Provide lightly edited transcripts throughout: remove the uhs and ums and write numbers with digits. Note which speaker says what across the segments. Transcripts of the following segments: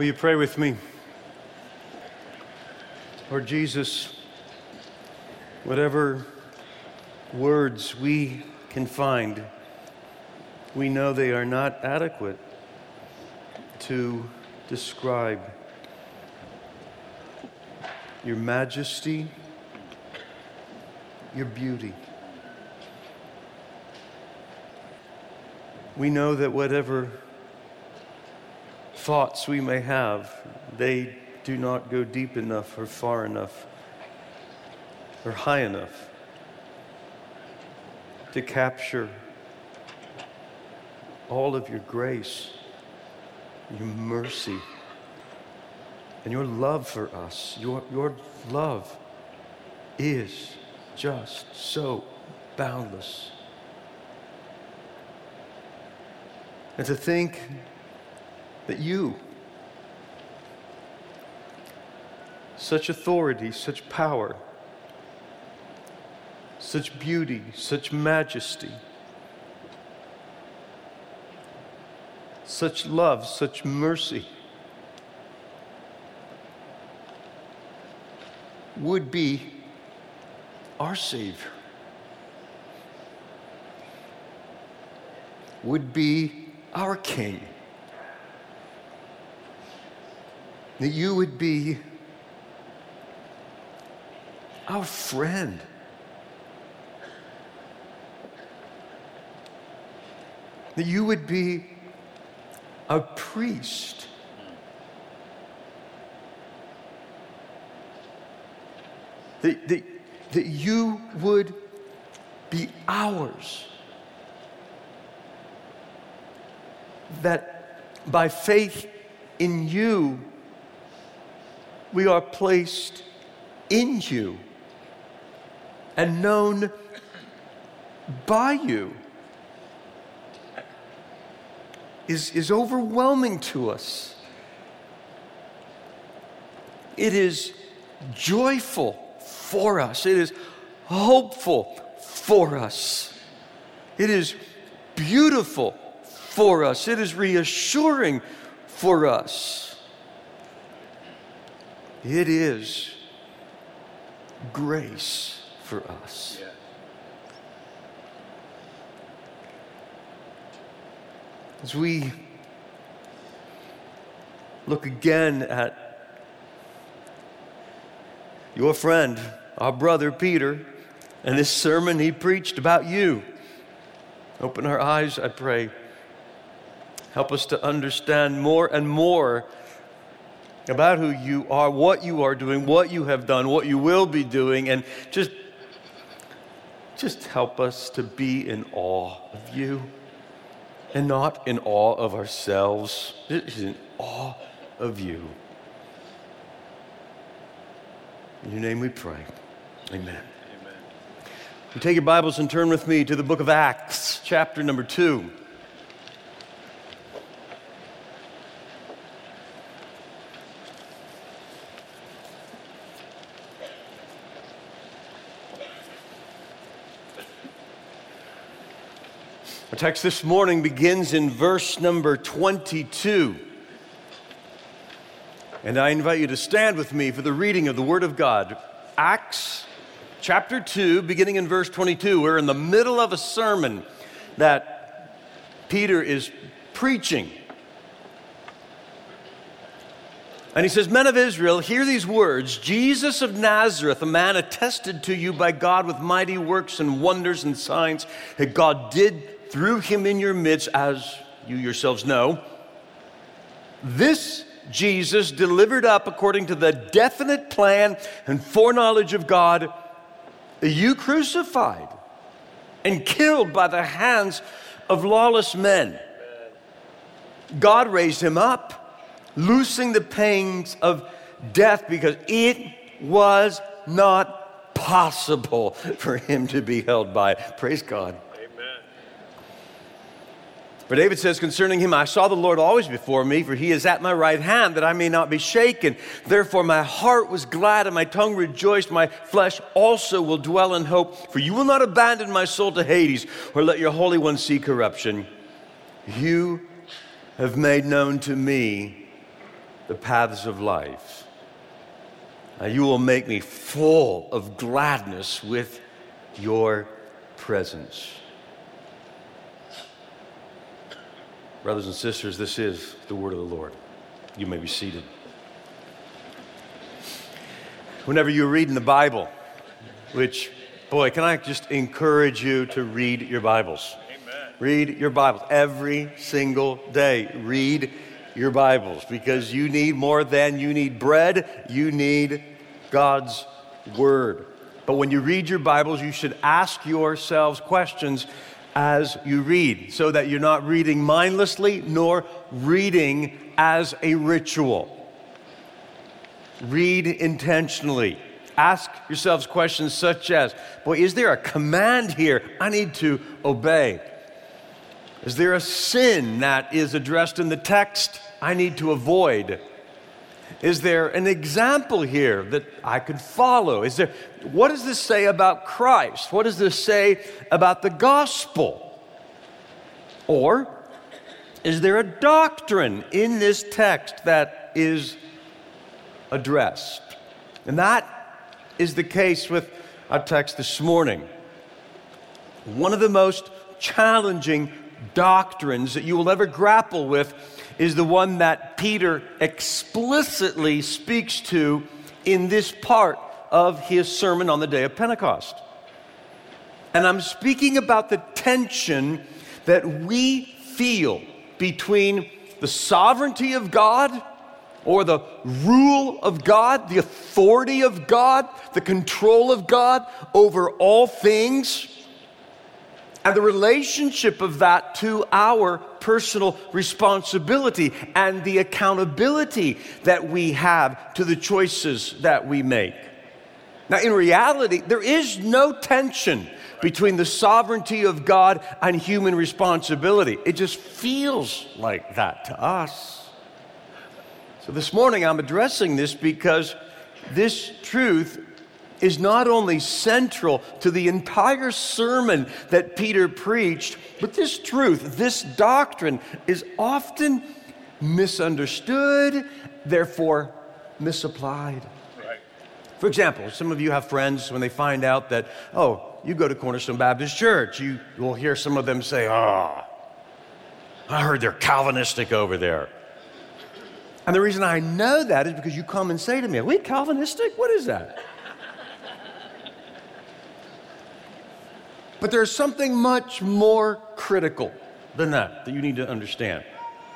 Speaker 1: Will you pray with me? Lord Jesus, whatever words we can find, we know they are not adequate to describe your majesty, your beauty. We know that whatever thoughts we may have, they do not go deep enough or far enough or high enough to capture all of your grace, your mercy, and your love for us. Your love is just so boundless. And to think that you, such authority, such power, such beauty, such majesty, such love, such mercy, would be our Savior, would be our King, that you would be our friend, that you would be our priest, that you would be ours, that by faith in you, we are placed in you and known by you is overwhelming to us. It is joyful for us. It is hopeful for us. It is beautiful for us. It is reassuring for us. It is grace for us. Yeah. As we look again at your friend, our brother Peter, and this sermon he preached about you, open our eyes, I pray. Help us to understand more and more about who you are, what you are doing, what you have done, what you will be doing, and just help us to be in awe of you and not in awe of ourselves, just in awe of you. In your name we pray. Amen. Amen. You take your Bibles and turn with me to the book of Acts, chapter number 2. Our text this morning begins in verse number 22. And I invite you to stand with me for the reading of the Word of God. Acts chapter 2, beginning in verse 22. We're in the middle of a sermon that Peter is preaching. And he says, "Men of Israel, hear these words. Jesus of Nazareth, a man attested to you by God with mighty works and wonders and signs that God did through him in your midst, as you yourselves know. This Jesus delivered up according to the definite plan and foreknowledge of God, you crucified and killed by the hands of lawless men. God raised him up, loosing the pangs of death, because it was not possible for him to be held by it." Praise God. For David says concerning him, "I saw the Lord always before me, for he is at my right hand, that I may not be shaken. Therefore my heart was glad and my tongue rejoiced. My flesh also will dwell in hope. For you will not abandon my soul to Hades, or let your Holy One see corruption. You have made known to me the the paths of life. You will make me full of gladness with your presence. Brothers and sisters, this is the word of the Lord. You may be seated. Whenever you're reading the Bible, which, boy, can I just encourage you to read your Bibles. Amen. Read your Bibles every single day. Read your Bibles, because you need more than you need bread. You need God's Word. But when you read your Bibles, you should ask yourselves questions as you read, so that you're not reading mindlessly nor reading as a ritual. Read intentionally. Ask yourselves questions such as, boy, is there a command here I need to obey? Is there a sin that is addressed in the text I need to avoid? Is there an example here that I could follow? What does this say about Christ? What does this say about the gospel? Or is there a doctrine in this text that is addressed? And that is the case with our text this morning. One of the most challenging doctrines that you will ever grapple with is the one that Peter explicitly speaks to in this part of his sermon on the day of Pentecost. And I'm speaking about the tension that we feel between the sovereignty of God, or the rule of God, the authority of God, the control of God over all things, and the relationship of that to our personal responsibility and the accountability that we have to the choices that we make. Now, in reality, there is no tension between the sovereignty of God and human responsibility. It just feels like that to us. So this morning I'm addressing this because this truth is not only central to the entire sermon that Peter preached, but this truth, this doctrine is often misunderstood, therefore misapplied. Right. For example, some of you have friends when they find out that, you go to Cornerstone Baptist Church, you will hear some of them say, I heard they're Calvinistic over there. And the reason I know that is because you come and say to me, are we Calvinistic? What is that? But there's something much more critical than that you need to understand.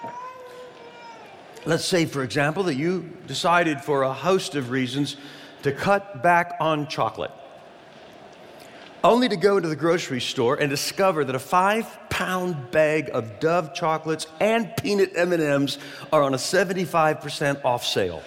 Speaker 1: Let's say, for example, that you decided for a host of reasons to cut back on chocolate, only to go to the grocery store and discover that a 5-pound bag of Dove chocolates and peanut M&Ms are on a 75% off sale.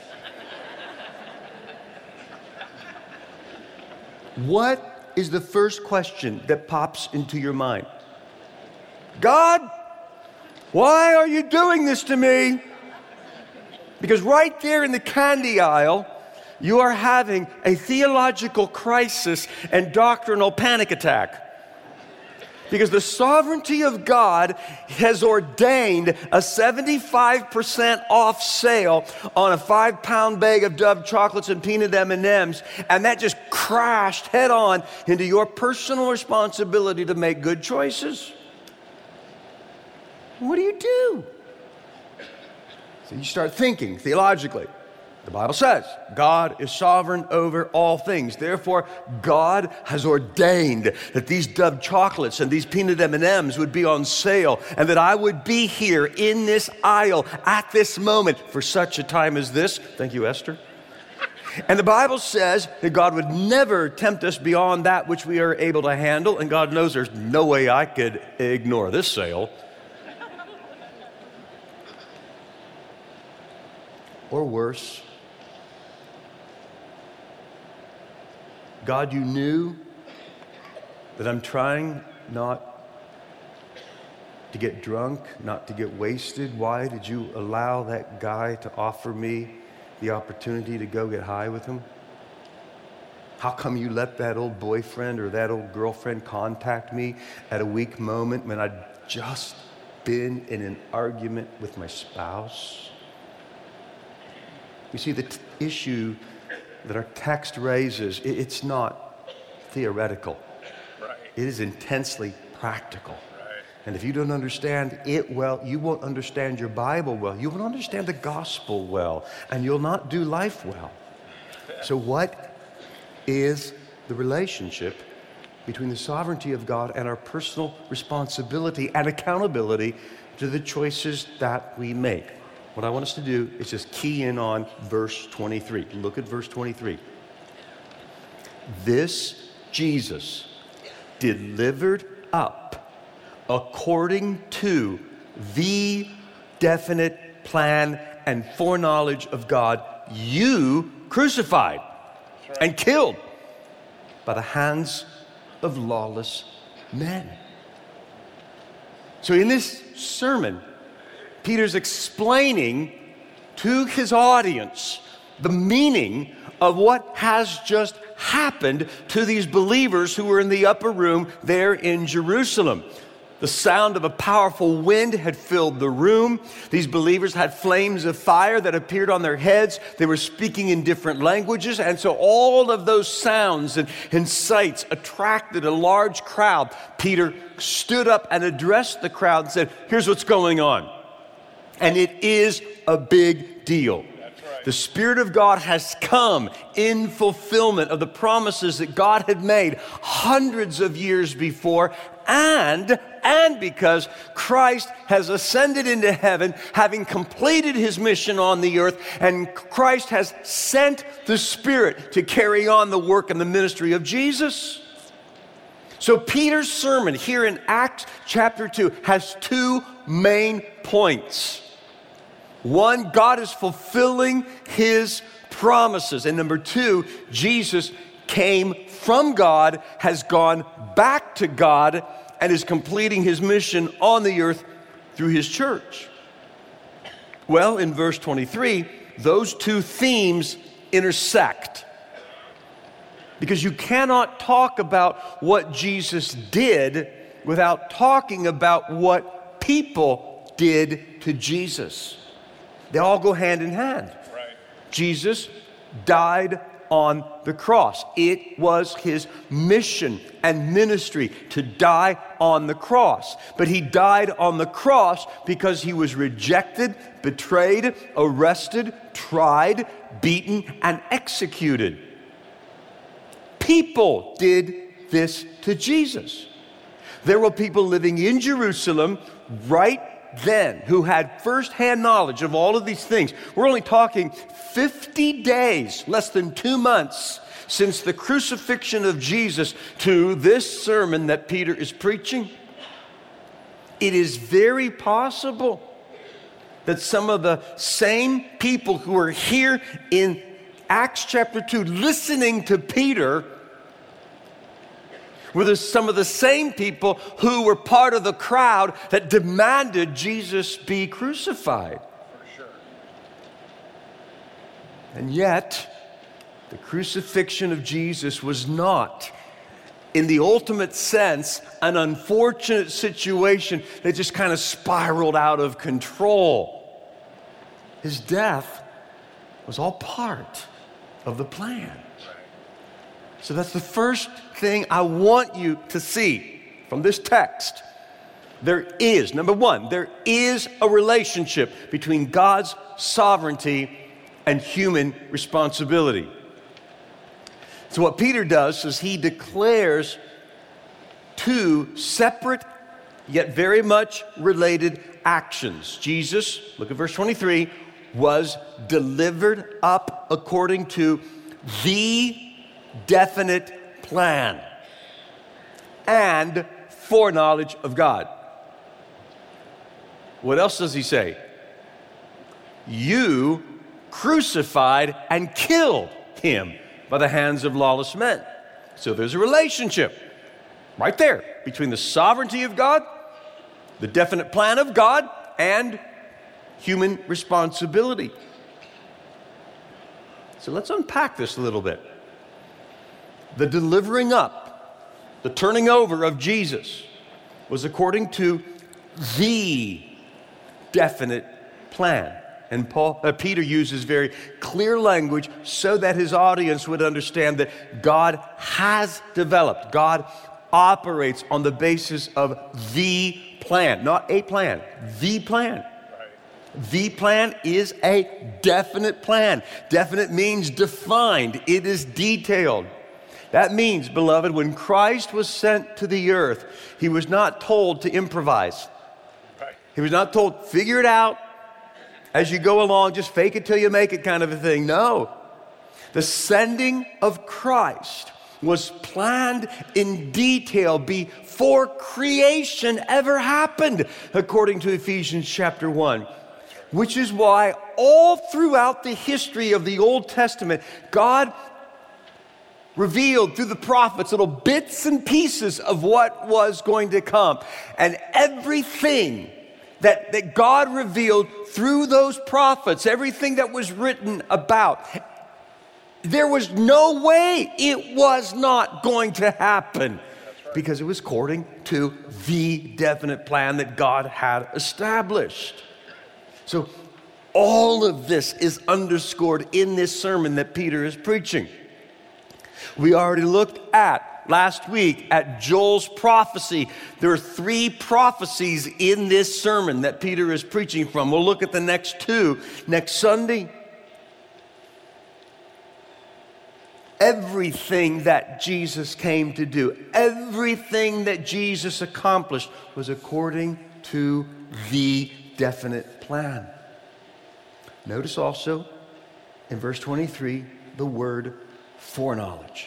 Speaker 1: What is the first question that pops into your mind? God, why are you doing this to me? Because right there in the candy aisle, you are having a theological crisis and doctrinal panic attack. Because the sovereignty of God has ordained a 75% off sale on a 5-pound bag of Dove chocolates and peanut M&Ms, and that just crashed head on into your personal responsibility to make good choices. What do you do? So you start thinking theologically. The Bible says God is sovereign over all things. Therefore, God has ordained that these Dove chocolates and these peanut M&Ms would be on sale, and that I would be here in this aisle at this moment for such a time as this. Thank you, Esther. And the Bible says that God would never tempt us beyond that which we are able to handle, and God knows there's no way I could ignore this sale. Or worse, God, you knew that I'm trying not to get drunk, not to get wasted. Why did you allow that guy to offer me the opportunity to go get high with him? How come you let that old boyfriend or that old girlfriend contact me at a weak moment when I'd just been in an argument with my spouse? You see, the issue that our text raises, it's not theoretical.
Speaker 2: Right.
Speaker 1: It is intensely practical.
Speaker 2: Right.
Speaker 1: And if you don't understand it well, you won't understand your Bible well. You won't understand the gospel well, and you'll not do life well. So what is the relationship between the sovereignty of God and our personal responsibility and accountability to the choices that we make? What I want us to do is just key in on verse 23. Look at verse 23. This Jesus delivered up according to the definite plan and foreknowledge of God, you crucified and killed by the hands of lawless men. So in this sermon, Peter's explaining to his audience the meaning of what has just happened to these believers who were in the upper room there in Jerusalem. The sound of a powerful wind had filled the room. These believers had flames of fire that appeared on their heads. They were speaking in different languages. And so all of those sounds and sights attracted a large crowd. Peter stood up and addressed the crowd and said, here's what's going on. And it is a big deal. The Spirit of God has come in fulfillment of the promises that God had made hundreds of years before, and because Christ has ascended into heaven, having completed his mission on the earth, and Christ has sent the Spirit to carry on the work and the ministry of Jesus. So Peter's sermon here in Acts chapter 2 has two main points. One, God is fulfilling his promises. And number two, Jesus came from God, has gone back to God, and is completing his mission on the earth through his church. Well, in verse 23, those two themes intersect. Because you cannot talk about what Jesus did without talking about what people did to Jesus. They all go hand in hand.
Speaker 2: Right.
Speaker 1: Jesus died on the cross. It was his mission and ministry to die on the cross. But he died on the cross because he was rejected, betrayed, arrested, tried, beaten, and executed. People did this to Jesus. There were people living in Jerusalem right then who had firsthand knowledge of all of these things. We're only talking 50 days, less than 2 months, since the crucifixion of Jesus to this sermon that Peter is preaching. It is very possible that some of the same people who are here in Acts chapter 2 listening to Peter were some of the same people who were part of the crowd that demanded Jesus be crucified.
Speaker 2: For sure.
Speaker 1: And yet, the crucifixion of Jesus was not, in the ultimate sense, an unfortunate situation that just kind of spiraled out of control. His death was all part of the plan. So that's the first thing I want you to see from this text. There is, number one, there is a relationship between God's sovereignty and human responsibility. So what Peter does is he declares two separate yet very much related actions. Jesus, look at verse 23, was delivered up according to the definite plan and foreknowledge of God. What else does he say? You crucified and killed him by the hands of lawless men. So there's a relationship right there between the sovereignty of God, the definite plan of God, and human responsibility. So let's unpack this a little bit. The delivering up, the turning over of Jesus was according to the definite plan. And Peter uses very clear language so that his audience would understand that God has developed. God operates on the basis of the plan, not a plan, the plan. The plan is a definite plan. Definite means defined. It is detailed. That means, beloved, when Christ was sent to the earth, he was not told to improvise. He was not told, figure it out as you go along, just fake it till you make it kind of a thing. No. The sending of Christ was planned in detail before creation ever happened, according to Ephesians chapter 1. Which is why all throughout the history of the Old Testament, God revealed through the prophets little bits and pieces of what was going to come. And everything that God revealed through those prophets, everything that was written about, there was no way it was not going to happen. Because it was according to the definite plan that God had established. So all of this is underscored in this sermon that Peter is preaching. We already looked at last week at Joel's prophecy. There are 3 prophecies in this sermon that Peter is preaching from. We'll look at the next 2 next Sunday. Everything that Jesus came to do, everything that Jesus accomplished was according to the definite plan. Notice also in verse 23 the word foreknowledge.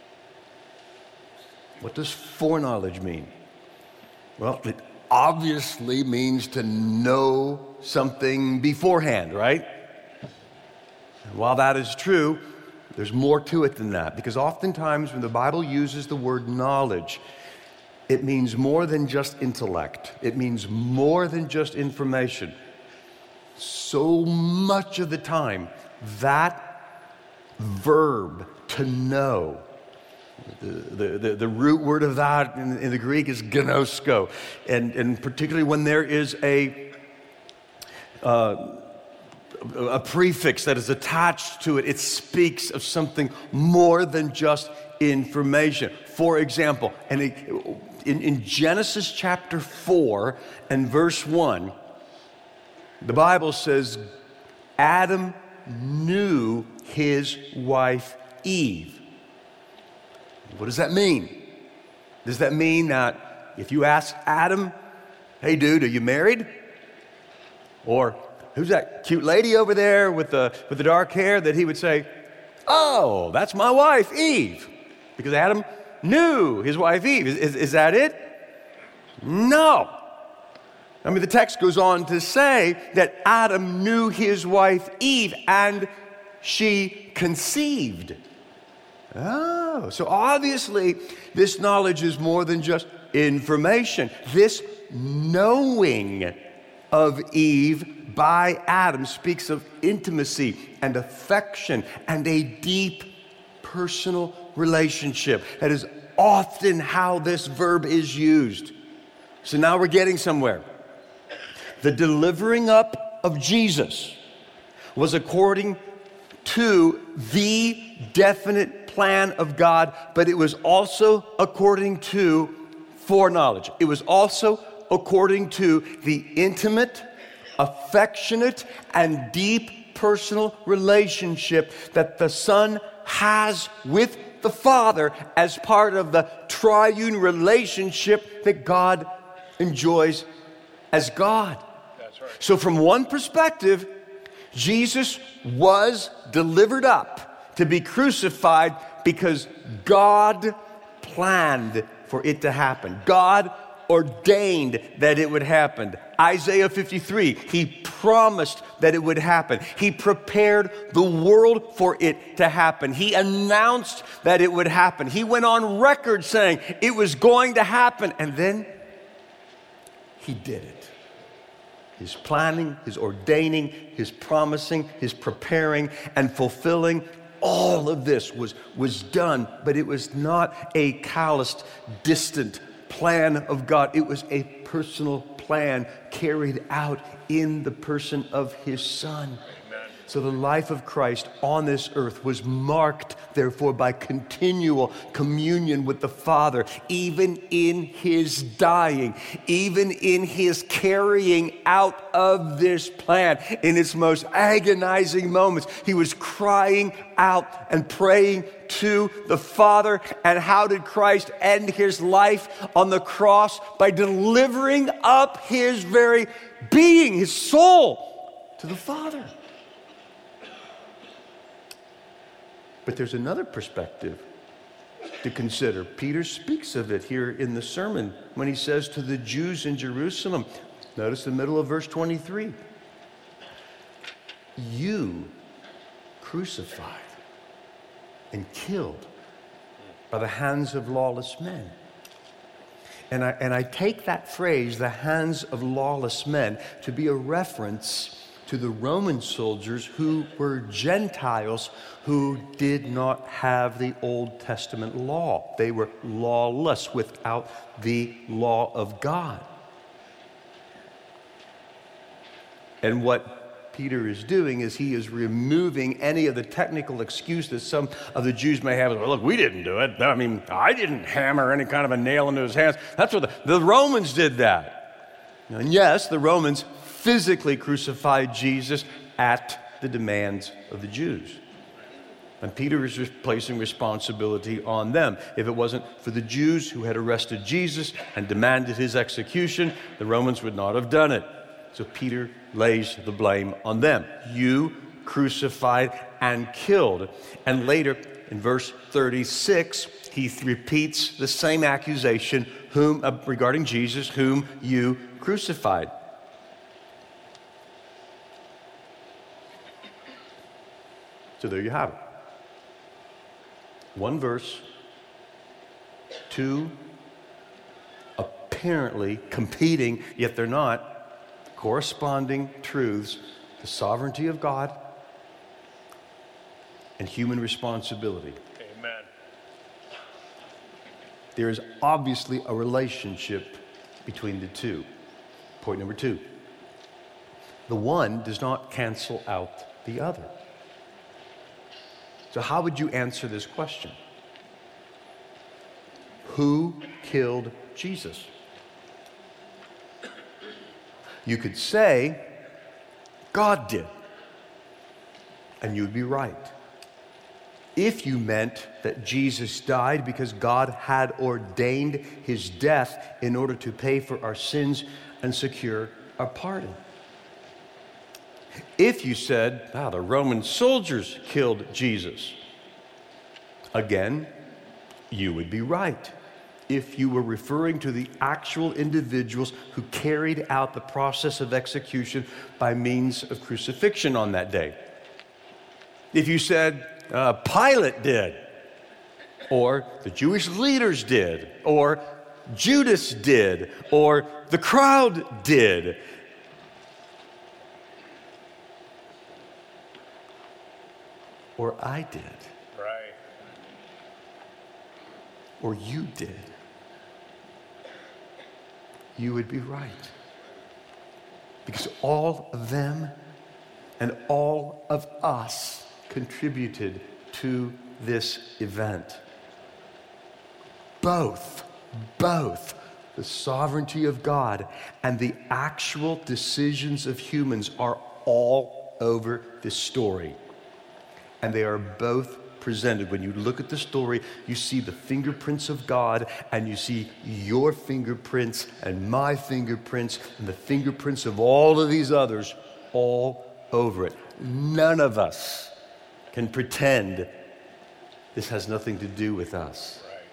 Speaker 1: What does foreknowledge mean? Well, it obviously means to know something beforehand, right? And while that is true, there's more to it than that, because oftentimes when the Bible uses the word knowledge, it means more than just intellect. It means more than just information. So much of the time, that verb, to know, the root word of that in the Greek is gnosko. And particularly when there is a prefix that is attached to it, it speaks of something more than just information. For example, in Genesis chapter 4 and verse 1, the Bible says, Adam knew his wife Eve. What does that mean? Does that mean that if you ask Adam, hey dude, are you married? Or who's that cute lady over there with the dark hair, that he would say, oh, that's my wife Eve? Because Adam knew his wife Eve. Is that it? No. I mean, the text goes on to say that Adam knew his wife Eve and she conceived. Oh, so obviously this knowledge is more than just information. This knowing of Eve by Adam speaks of intimacy and affection and a deep personal relationship. That is often how this verb is used. So now we're getting somewhere. The delivering up of Jesus was according to the definite plan of God, but it was also according to foreknowledge. It was also according to the intimate, affectionate, and deep personal relationship that the Son has with the Father as part of the triune relationship that God enjoys as God. That's right. So from one perspective, Jesus was delivered up to be crucified because God planned for it to happen. God ordained that it would happen. Isaiah 53, he promised that it would happen. He prepared the world for it to happen. He announced that it would happen. He went on record saying it was going to happen, and then he did it. His planning, his ordaining, his promising, his preparing, and fulfilling, all of this was done, but it was not a calloused, distant plan of God. It was a personal plan plan carried out in the person of his Son. So the life of Christ on this earth was marked, therefore, by continual communion with the Father, even in his dying, even in his carrying out of this plan. In its most agonizing moments, he was crying out and praying to the Father. And how did Christ end his life on the cross? By delivering up his very being, his soul, to the Father. But there's another perspective to consider. Peter speaks of it here in the sermon when he says to the Jews in Jerusalem, notice the middle of verse 23, you crucified and killed by the hands of lawless men. And I take that phrase, the hands of lawless men, to be a reference to the Roman soldiers who were Gentiles who did not have the Old Testament law. They were lawless, without the law of God. And what Peter is doing is he is removing any of the technical excuse that some of the Jews may have. Well, look, we didn't do it. I mean, I didn't hammer any kind of a nail into his hands. That's what the Romans did that. And yes, the Romans physically crucified Jesus at the demands of the Jews. And Peter is placing responsibility on them. If it wasn't for the Jews who had arrested Jesus and demanded his execution, the Romans would not have done it. So Peter lays the blame on them. You crucified and killed. And later, in verse 36, he repeats the same accusation regarding Jesus, whom you crucified. So there you have it. One verse, two apparently competing, yet they're not, corresponding truths: the sovereignty of God and human responsibility.
Speaker 2: Amen.
Speaker 1: There is obviously a relationship between the two. Point number two: the one does not cancel out the other. So how would you answer this question? Who killed Jesus? You could say, God did. And you'd be right. If you meant that Jesus died because God had ordained his death in order to pay for our sins and secure our pardon. If you said, the Roman soldiers killed Jesus, again, you would be right. If you were referring to the actual individuals who carried out the process of execution by means of crucifixion on that day. If you said, Pilate did, or the Jewish leaders did, or Judas did, or the crowd did, or I did.
Speaker 2: Right.
Speaker 1: Or you did. You would be right. Because all of them and all of us contributed to this event. Both the sovereignty of God and the actual decisions of humans are all over this story. And they are both presented. When you look at the story, you see the fingerprints of God, and you see your fingerprints and my fingerprints and the fingerprints of all of these others all over it. None of us can pretend this has nothing to do with us.
Speaker 2: Right.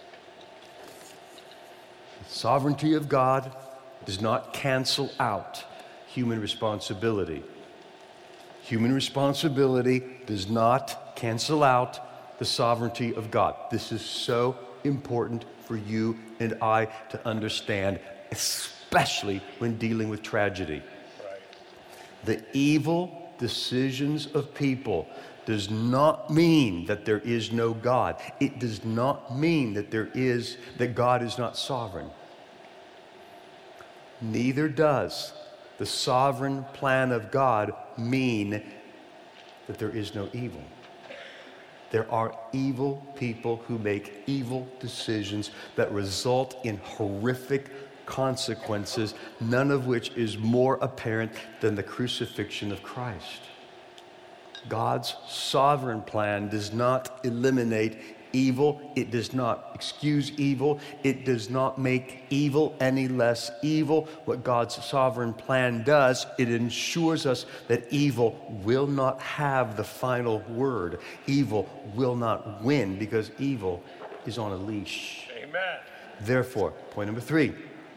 Speaker 1: The sovereignty of God does not cancel out human responsibility. Human responsibility does not cancel out the sovereignty of God. This is so important for you and I to understand, especially when dealing with tragedy.
Speaker 2: Right.
Speaker 1: The evil decisions of people does not mean that there is no God. It does not mean that God is not sovereign. Neither does the sovereign plan of God mean that there is no evil. There are evil people who make evil decisions that result in horrific consequences, none of which is more apparent than the crucifixion of Christ. God's sovereign plan does not eliminate evil. It does not excuse evil. It does not make evil any less evil. What God's sovereign plan does, it ensures us that evil will not have the final word. Evil will not win because evil is on a leash.
Speaker 2: Amen.
Speaker 1: Therefore, point number 3,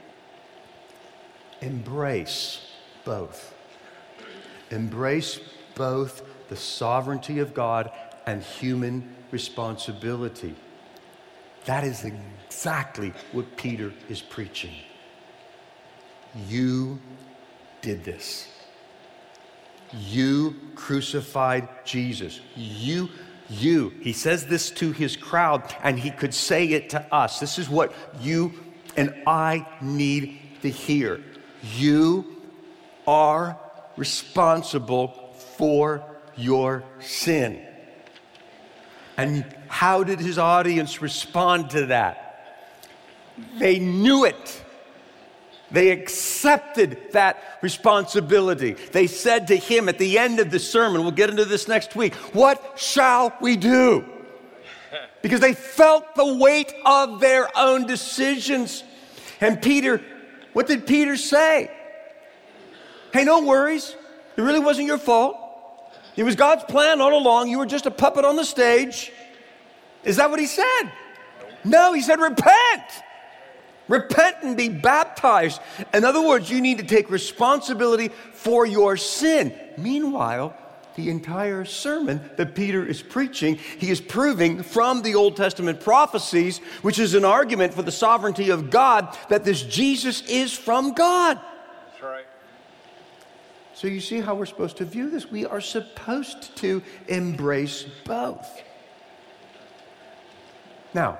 Speaker 1: embrace both. Embrace both the sovereignty of God and human responsibility. That is exactly what Peter is preaching. You did this. You crucified Jesus. You. He says this to his crowd, and he could say it to us. This is what you and I need to hear. You are responsible for your sin. And how did his audience respond to that? They knew it. They accepted that responsibility. They said to him at the end of the sermon, we'll get into this next week, what shall we do? Because they felt the weight of their own decisions. And Peter, what did Peter say? Hey, no worries. It really wasn't your fault. It was God's plan all along. You were just a puppet on the stage. Is that what he said? No, he said repent. Repent and be baptized. In other words, you need to take responsibility for your sin. Meanwhile, the entire sermon that Peter is preaching, he is proving from the Old Testament prophecies, which is an argument for the sovereignty of God, that this Jesus is from God.
Speaker 2: That's right.
Speaker 1: So you see how we're supposed to view this? We are supposed to embrace both. Now,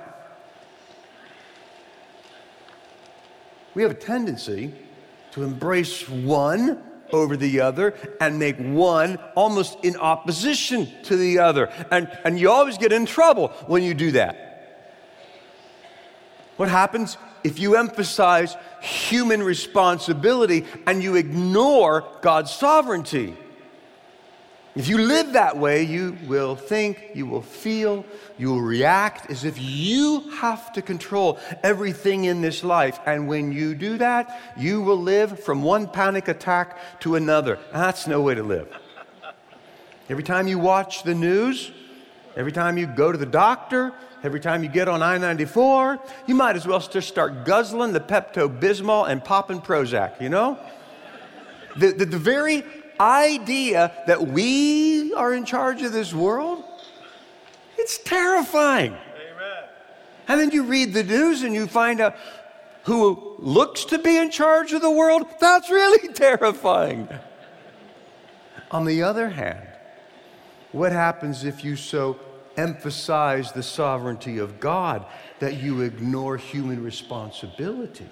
Speaker 1: we have a tendency to embrace one over the other and make one almost in opposition to the other. And you always get in trouble when you do that. What happens if you emphasize human responsibility and you ignore God's sovereignty? If you live that way, you will think, you will feel, you will react as if you have to control everything in this life. And when you do that, you will live from one panic attack to another. That's no way to live. Every time you watch the news, every time you go to the doctor, every time you get on I-94, you might as well just start guzzling the Pepto-Bismol and popping Prozac, you know? The very idea that we are in charge of this world, it's terrifying.
Speaker 2: Amen.
Speaker 1: And then you read the news and you find out who looks to be in charge of the world. That's really terrifying. On the other hand, what happens if you so emphasize the sovereignty of God that you ignore human responsibility?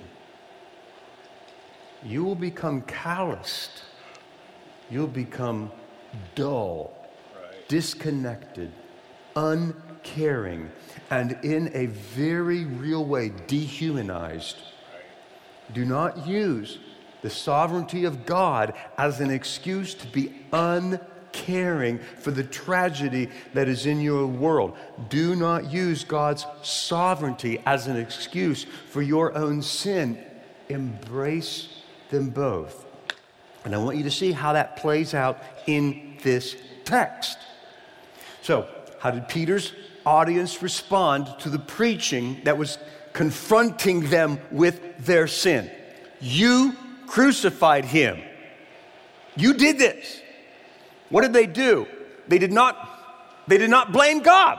Speaker 1: You will become calloused. You'll become dull, disconnected, uncaring, and in a very real way, dehumanized. Do not use the sovereignty of God as an excuse to be uncaring for the tragedy that is in your world. Do not use God's sovereignty as an excuse for your own sin. Embrace them both. And I want you to see how that plays out in this text. So, how did Peter's audience respond to the preaching that was confronting them with their sin? You crucified him. You did this. What did they do? They did not blame God.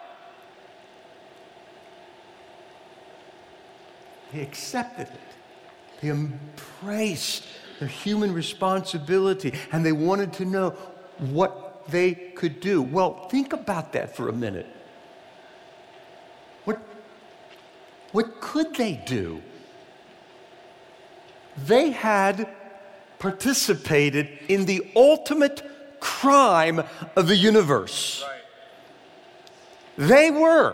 Speaker 1: They accepted it. They embraced their human responsibility, and they wanted to know what they could do. Well, think about that for a minute. What could they do? They had participated in the ultimate crime of the universe. Right. They were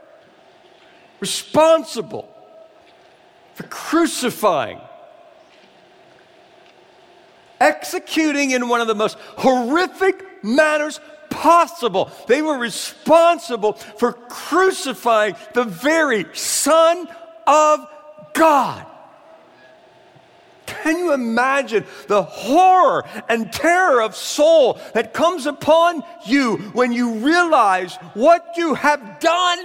Speaker 1: responsible for crucifying, executing in one of the most horrific manners possible. They were responsible for crucifying the very Son of God. Can you imagine the horror and terror of soul that comes upon you when you realize what you have done?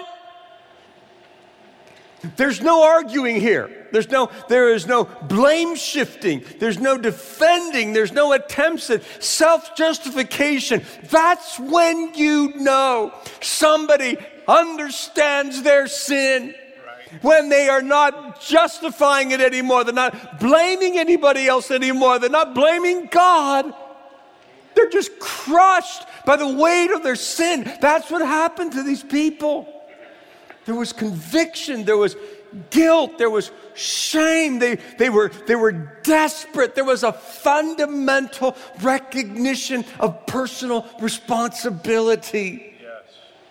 Speaker 1: There's no arguing here. There is no blame shifting. There's no defending. There's no attempts at self-justification. That's when you know somebody understands their sin. When they are not justifying it anymore. They're not blaming anybody else anymore. They're not blaming God. They're just crushed by the weight of their sin. That's what happened to these people. There was conviction. There was guilt. There was shame. They were desperate. There was a fundamental recognition of personal responsibility. Yes.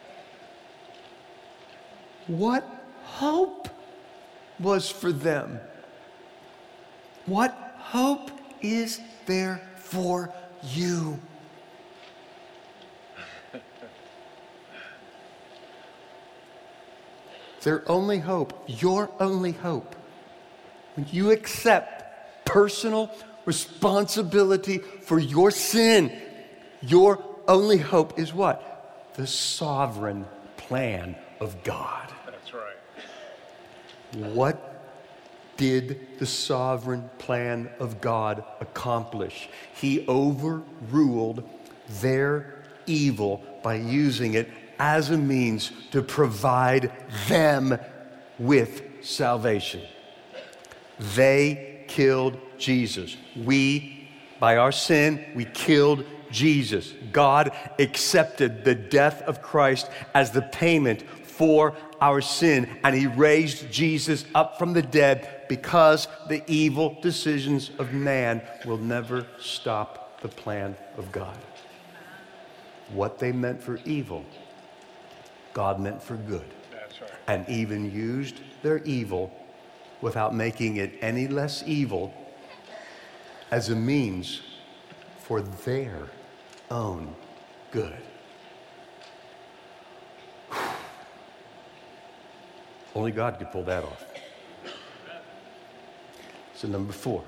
Speaker 1: What hope was for them? What hope is there for you? Their only hope, your only hope, when you accept personal responsibility for your sin, your only hope is what? The sovereign plan of God. That's right. What did the sovereign plan of God accomplish? He overruled their evil by using it as a means to provide them with salvation. They killed Jesus. We, by our sin, we killed Jesus. God accepted the death of Christ as the payment for our sin, and he raised Jesus up from the dead because the evil decisions of man will never stop the plan of God. What they meant for evil, God meant for good. That's right. And even used their evil without making it any less evil as a means for their own good. Only God could pull that off. So number 4,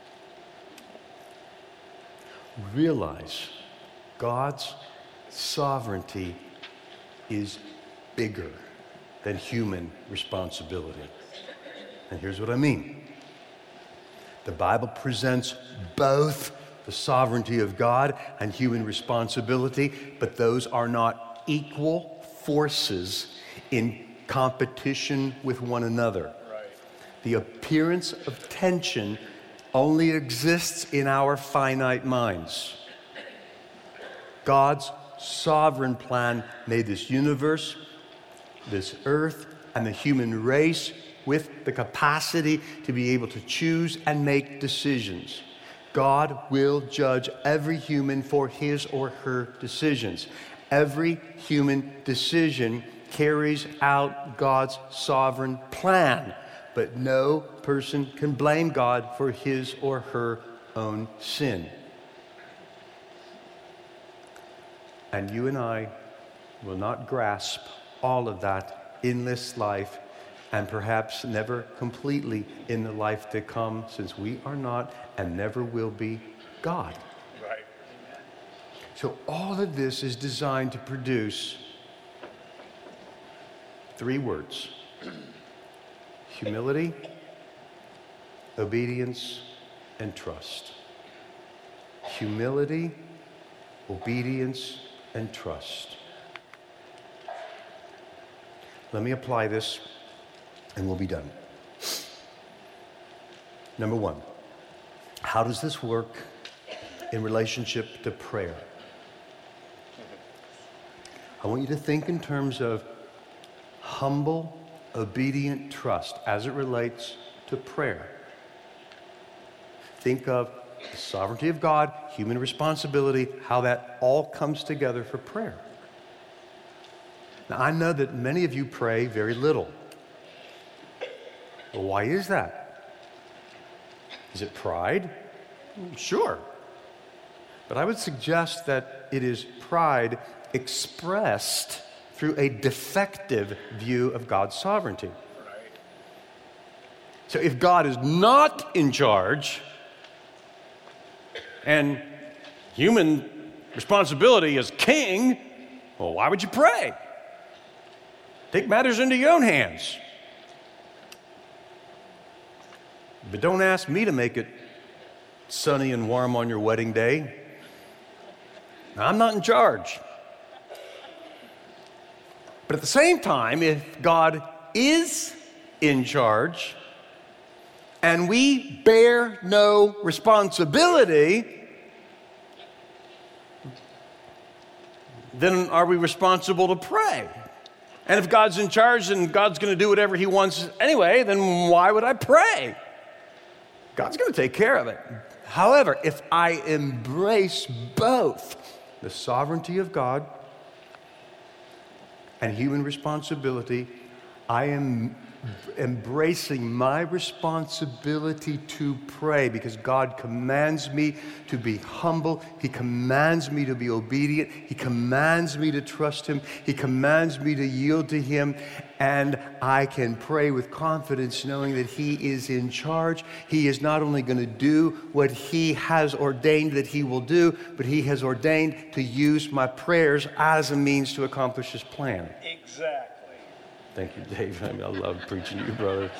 Speaker 1: realize God's sovereignty is bigger than human responsibility. And here's what I mean. The Bible presents both the sovereignty of God and human responsibility, but those are not equal forces in competition with one another. Right. The appearance of tension only exists in our finite minds. God's sovereign plan made this universe, this earth, and the human race with the capacity to be able to choose and make decisions. God will judge every human for his or her decisions. Every human decision carries out God's sovereign plan, but no person can blame God for his or her own sin. And you and I will not grasp all of that in this life, and perhaps never completely in the life to come, since we are not and never will be God. Right. So all of this is designed to produce 3 words: humility, obedience, and trust. Humility, obedience, and trust. Let me apply this and we'll be done. Number 1, how does this work in relationship to prayer? I want you to think in terms of humble, obedient trust as it relates to prayer. think of the sovereignty of God, human responsibility, how that all comes together for prayer. Now, I know that many of you pray very little. Well, why is that? Is it pride? Sure. But I would suggest that it is pride expressed through a defective view of God's sovereignty. So if God is not in charge and human responsibility is king, well, why would you pray? Take matters into your own hands. But don't ask me to make it sunny and warm on your wedding day. I'm not in charge. But at the same time, if God is in charge and we bear no responsibility, then are we responsible to pray? And if God's in charge and God's going to do whatever he wants anyway, then why would I pray? God's going to take care of it. However, if I embrace both the sovereignty of God and human responsibility, I am embracing my responsibility to pray because God commands me to be humble. He commands me to be obedient. He commands me to trust him. He commands me to yield to him. And I can pray with confidence knowing that he is in charge. He is not only going to do what he has ordained that he will do, but he has ordained to use my prayers as a means to accomplish his plan.
Speaker 2: Exactly.
Speaker 1: Thank you, Dave. I love preaching to you, brother.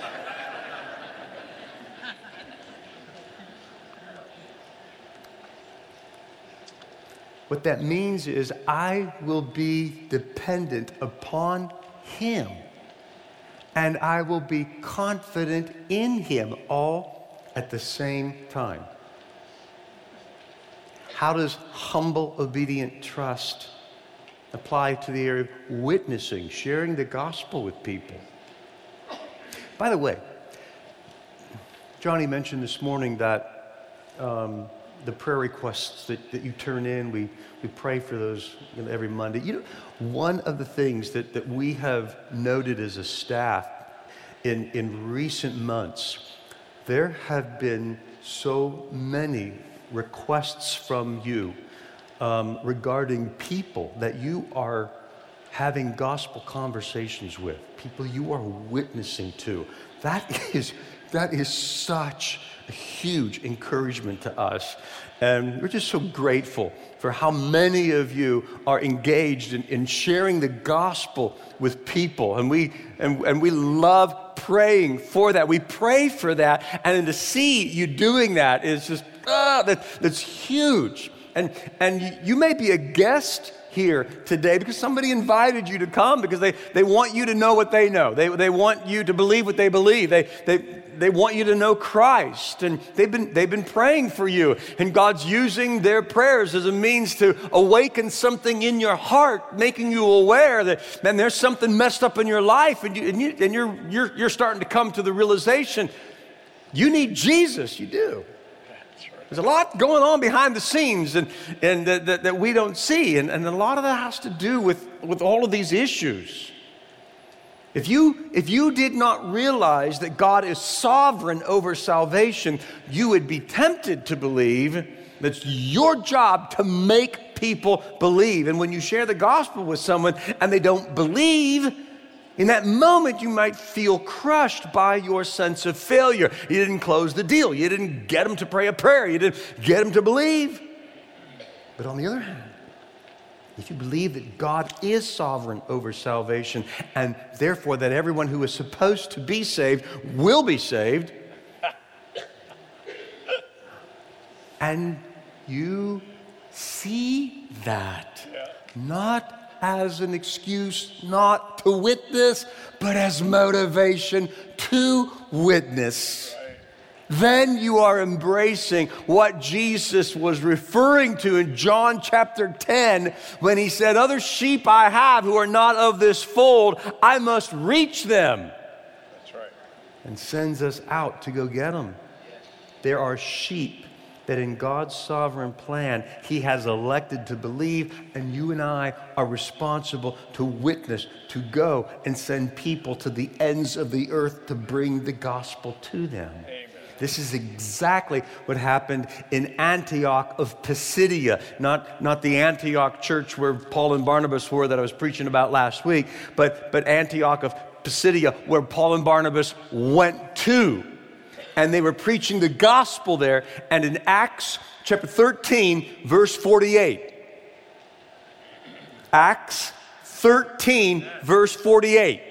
Speaker 1: What that means is I will be dependent upon him, and I will be confident in him all at the same time. How does humble, obedient trust apply to the area of witnessing, sharing the gospel with people? By the way, Johnny mentioned this morning that the prayer requests that you turn in, we pray for those every Monday. You know, one of the things that we have noted as a staff in recent months, there have been so many requests from you regarding people that you are having gospel conversations with, people you are witnessing to. That is such a huge encouragement to us. And we're just so grateful for how many of you are engaged in sharing the gospel with people. And we love praying for that. We pray for that. And to see you doing that is just, that's huge. And you may be a guest here today because somebody invited you to come because they want you to know what they know. They want you to believe what they believe. They want you to know Christ, and they've been praying for you, and God's using their prayers as a means to awaken something in your heart, making you aware that, man, there's something messed up in your life, and you're starting to come to the realization you need Jesus. You do. There's a lot going on behind the scenes and that we don't see. And a lot of that has to do with all of these issues. If you did not realize that God is sovereign over salvation, you would be tempted to believe that it's your job to make people believe. And when you share the gospel with someone and they don't believe, in that moment, you might feel crushed by your sense of failure. You didn't close the deal. You didn't get them to pray a prayer. You didn't get them to believe. But on the other hand, if you believe that God is sovereign over salvation and therefore that everyone who is supposed to be saved will be saved, and you see that, not as an excuse not to witness, but as motivation to witness. Then you are embracing what Jesus was referring to in John chapter 10 when he said, "Other sheep I have who are not of this fold, I must reach them."
Speaker 2: That's right.
Speaker 1: And sends us out to go get them. There are sheep that in God's sovereign plan, He has elected to believe, and you and I are responsible to witness, to go and send people to the ends of the earth to bring the gospel to them. Amen. This is exactly what happened in Antioch of Pisidia, not the Antioch church where Paul and Barnabas were that I was preaching about last week, but Antioch of Pisidia, where Paul and Barnabas went to. And they were preaching the gospel there. And in Acts chapter 13, verse 48. Acts 13, verse 48.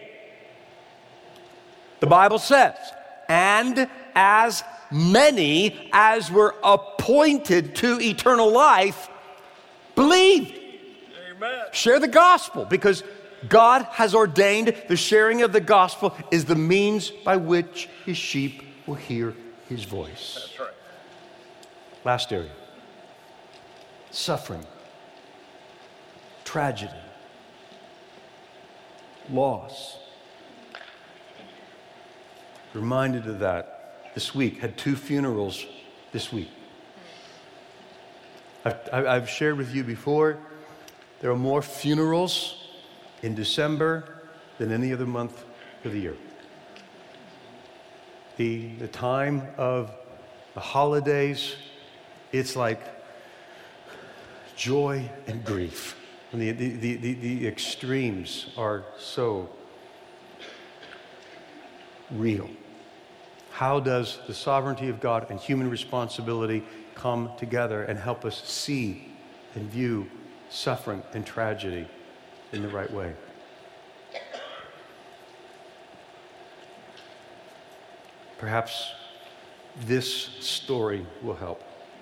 Speaker 1: The Bible says, and as many as were appointed to eternal life believed. Amen. Share the gospel, because God has ordained the sharing of the gospel is the means by which His sheep will hear His voice. That's right. Last area. Suffering. Tragedy. Loss. Reminded of that this week. Had 2 funerals this week. I've shared with you before, there are more funerals in December than any other month of the year. The time of the holidays, it's like joy and grief. And the extremes are so real. How does the sovereignty of God and human responsibility come together and help us see and view suffering and tragedy in the right way? Perhaps this story will help.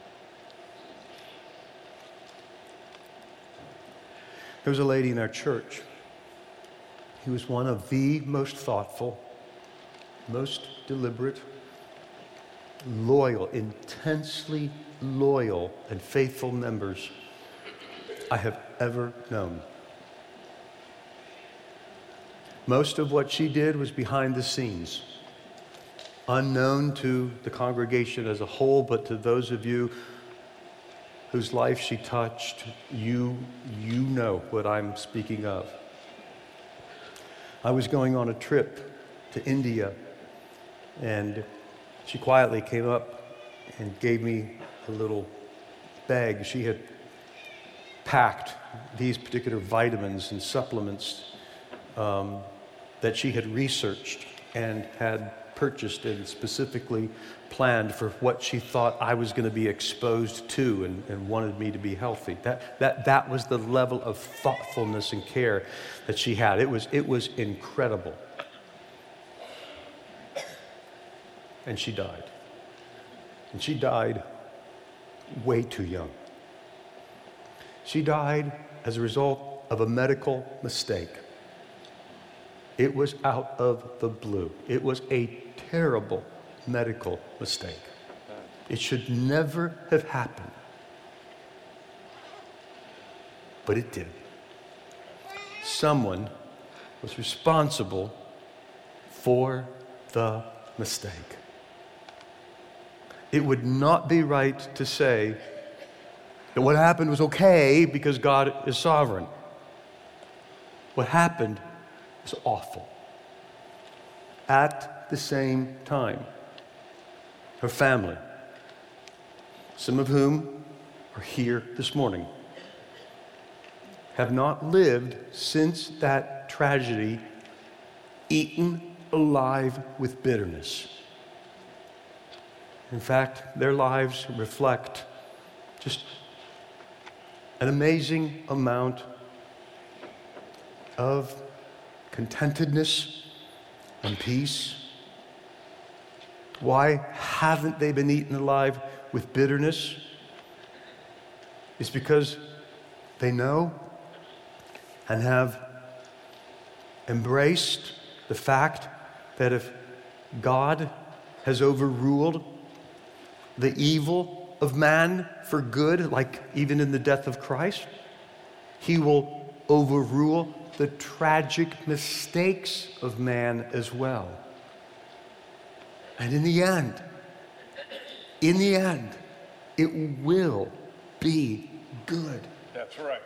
Speaker 1: There was a lady in our church who was one of the most thoughtful, most deliberate, loyal, intensely loyal and faithful members I have ever known. Most of what she did was behind the scenes, unknown to the congregation as a whole, but to those of you whose life she touched, you know what I'm speaking of. I was going on a trip to India, and she quietly came up and gave me a little bag. She had packed these particular vitamins and supplements that she had researched and had purchased and specifically planned for what she thought I was going to be exposed to and wanted me to be healthy. That was the level of thoughtfulness and care that she had. It was incredible. And she died. And she died way too young. She died as a result of a medical mistake. It was out of the blue. It was a terrible medical mistake. It should never have happened. But it did. Someone was responsible for the mistake. It would not be right to say that what happened was okay because God is sovereign. What happened was awful. At the same time, her family, some of whom are here this morning, have not lived since that tragedy, eaten alive with bitterness. In fact, their lives reflect just an amazing amount of contentedness and peace. Why haven't they been eaten alive with bitterness? It's because they know and have embraced the fact that if God has overruled the evil of man for good, like even in the death of Christ, He will overrule the tragic mistakes of man as well. And in the end, in the end, it will be good.
Speaker 2: That's right.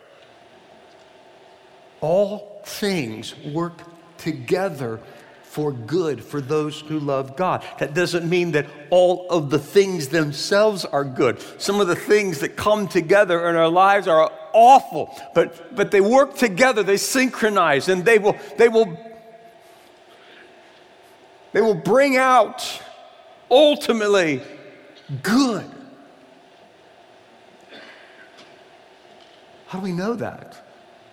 Speaker 1: All things work together for good for those who love God. That doesn't mean that all of the things themselves are good. Some of the things that come together in our lives are awful, but they work together, they synchronize, and they will bring out ultimately good. How do we know that?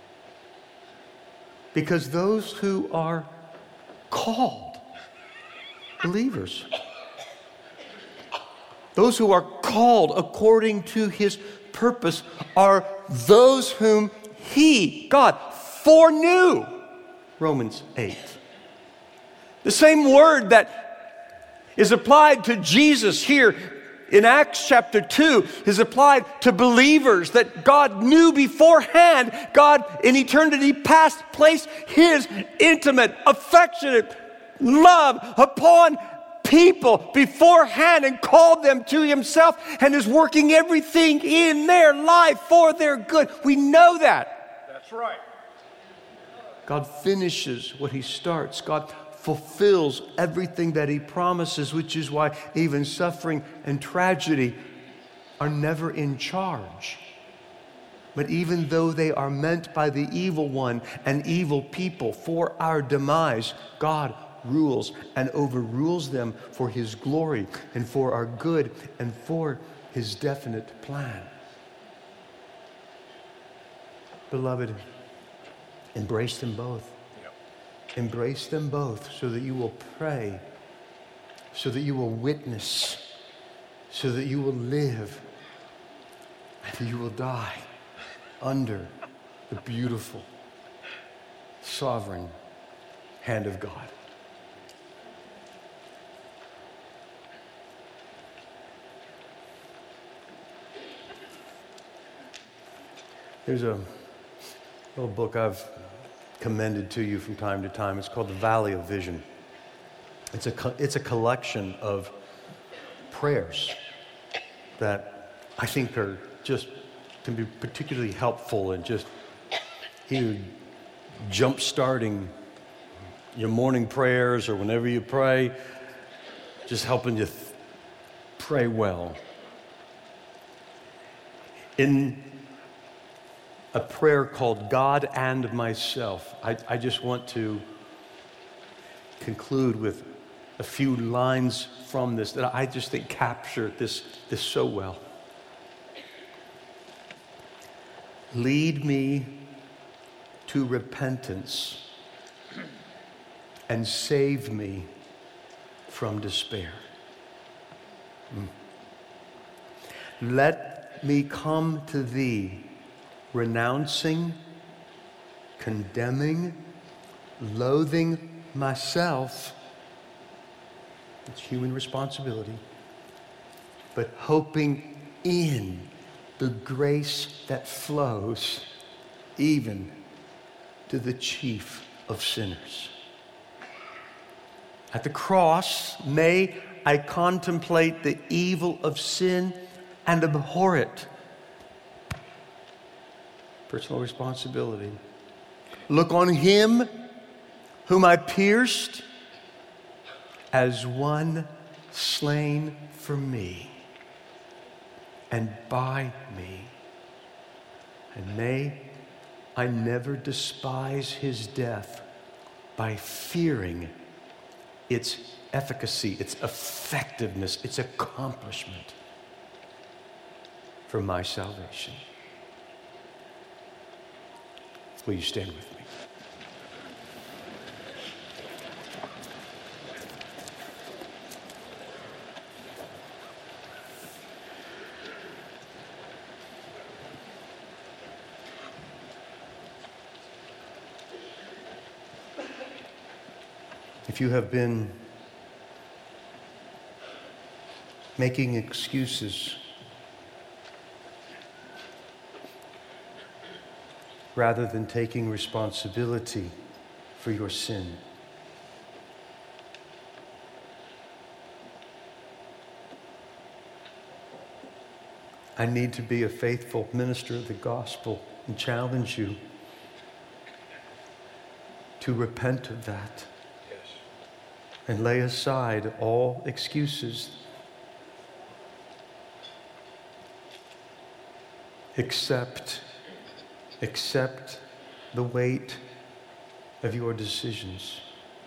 Speaker 1: Because those who are called, believers, those who are called according to his purpose are those whom he, God, foreknew. Romans 8. The same word that is applied to Jesus here in Acts chapter 2 is applied to believers that God knew beforehand. God in eternity past placed his intimate, affectionate love upon people beforehand and called them to himself and is working everything in their life for their good. We know that.
Speaker 2: That's right.
Speaker 1: God finishes what he starts. God fulfills everything that he promises, which is why even suffering and tragedy are never in charge. But even though they are meant by the evil one and evil people for our demise, God rules and overrules them for his glory and for our good and for his definite plan. Beloved, embrace them both. Embrace them both so that you will pray, so that you will witness, so that you will live, and that you will die under the beautiful, sovereign hand of God. There's a little book I've commended to you from time to time. It's called The Valley of Vision. It's a collection of prayers that I think can be particularly helpful in just either jump-starting your morning prayers or whenever you pray, just helping you pray well. In a prayer called God and Myself, I just want to conclude with a few lines from this that I just think capture this so well. Lead me to repentance and save me from despair. Let me come to thee, renouncing, condemning, loathing myself. It's human responsibility, but hoping in the grace that flows even to the chief of sinners. At the cross, may I contemplate the evil of sin and abhor it. Personal responsibility. Look on him whom I pierced as one slain for me and by me. And may I never despise his death by fearing its efficacy, its effectiveness, its accomplishment for my salvation. Will you stand with me? If you have been making excuses rather than taking responsibility for your sin, I need to be a faithful minister of the gospel and challenge you to repent of that.
Speaker 2: Yes.
Speaker 1: And lay aside all excuses. Accept the weight of your decisions.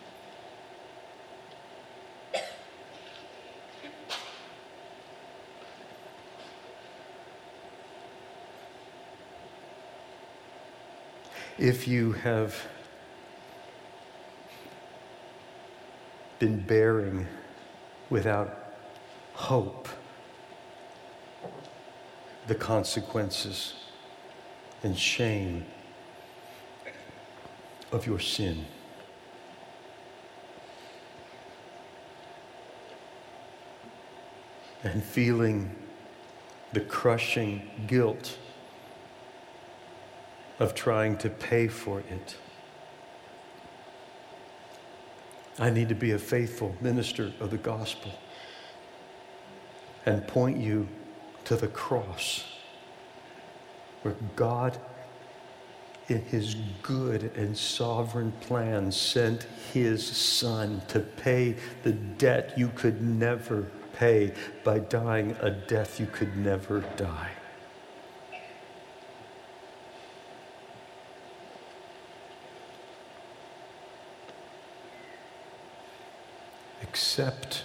Speaker 1: If you have been bearing without hope the consequences and shame of your sin, and feeling the crushing guilt of trying to pay for it, I need to be a faithful minister of the gospel and point you to the cross, where God, in his good and sovereign plan, sent his Son to pay the debt you could never pay by dying a death you could never die. Accept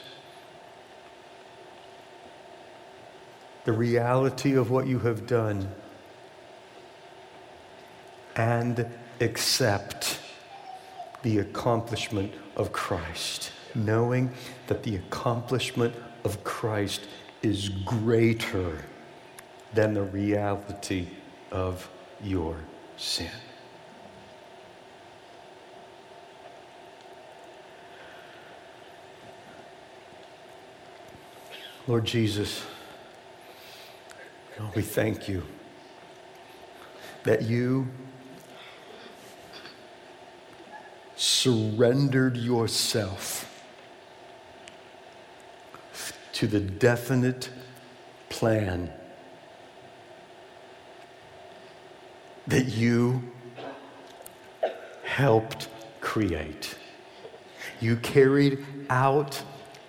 Speaker 1: the reality of what you have done and accept the accomplishment of Christ, knowing that the accomplishment of Christ is greater than the reality of your sin. Lord Jesus, we thank you that you surrendered yourself to the definite plan that you helped create. You carried out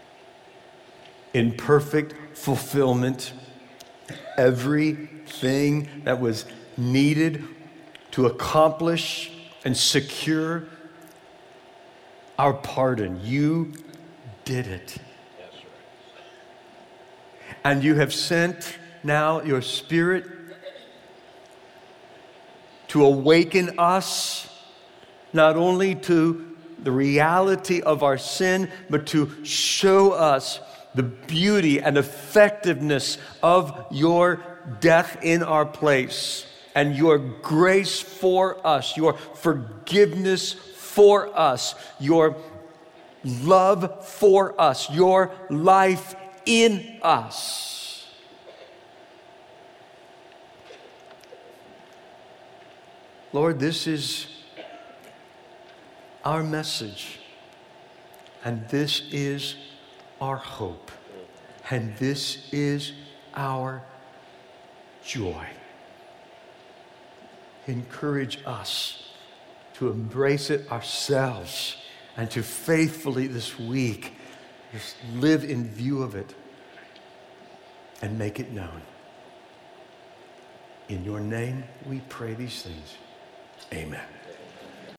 Speaker 1: in perfect fulfillment everything that was needed to accomplish and secure our pardon. You did it.
Speaker 2: That's right.
Speaker 1: And you have sent now your Spirit to awaken us not only to the reality of our sin, but to show us the beauty and effectiveness of your death in our place and your grace for us, your forgiveness for us, your love for us, your life in us. Lord, this is our message, and this is our hope, and this is our joy. Encourage us to embrace it ourselves and to faithfully this week just live in view of it and make it known. In your name we pray these things. Amen.